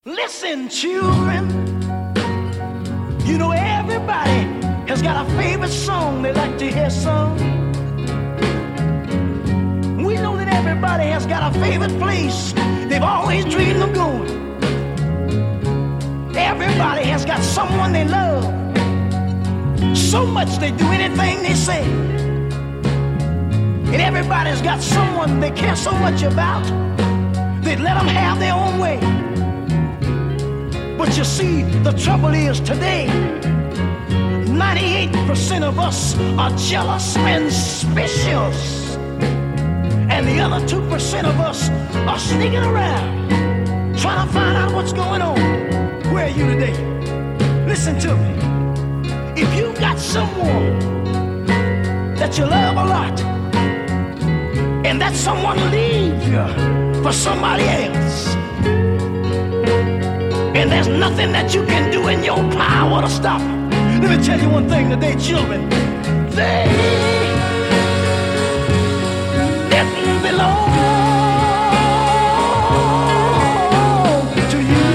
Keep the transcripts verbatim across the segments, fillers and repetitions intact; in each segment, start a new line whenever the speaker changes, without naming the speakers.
Listen, children, you know everybody has got a favorite song they like to hear sung. We know that everybody has got a favorite place they've always dreamed of going. Everybody has got someone they love so much they do anything they say. And everybody's got someone they care so much about they'd let them have their own way. But you see, the trouble is today, ninety-eight percent of us are jealous and suspicious. And the other two percent of us are sneaking around, trying to find out what's going on. Where are you today? Listen to me. If you've got someone that you love a lot, and that someone leaves you for somebody else, and there's nothing that you can do in your power to stop it. Let me tell you one thing today, children. They didn't belong to you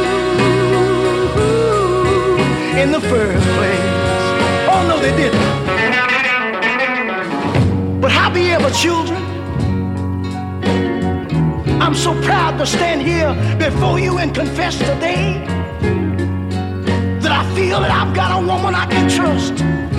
in the first place. Oh, no, they didn't. But however, children, I'm so proud to stand here before you and confess today that I feel that I've got a woman I can trust.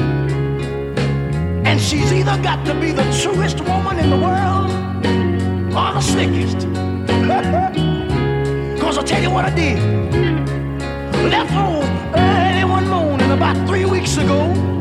And she's either got to be the truest woman in the world or the slickest. Because I'll tell you what I did. Left home early one morning about three weeks ago.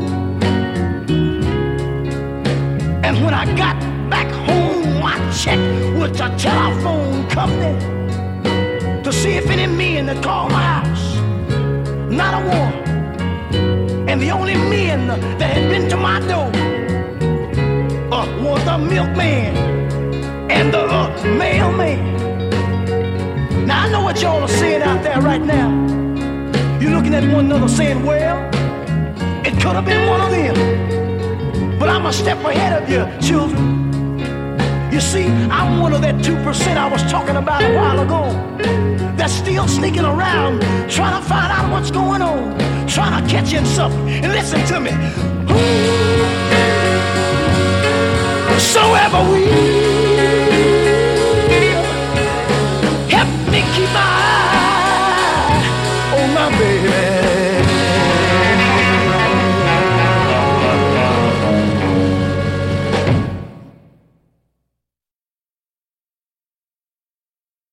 And when I got back home, I checked with the telephone company to see if any men had called my house. Not a one. And the only men that had been to my door uh, was the milkman and the uh, mailman. Now I know what y'all are saying out there right now. You're looking at one another saying, well, it could have been one of them. But I'm a step ahead of you, children. You see, I'm one of that two percent I was talking about a while ago that's still sneaking around, trying to find out what's going on, trying to catch in something. And listen to me. Whosoever we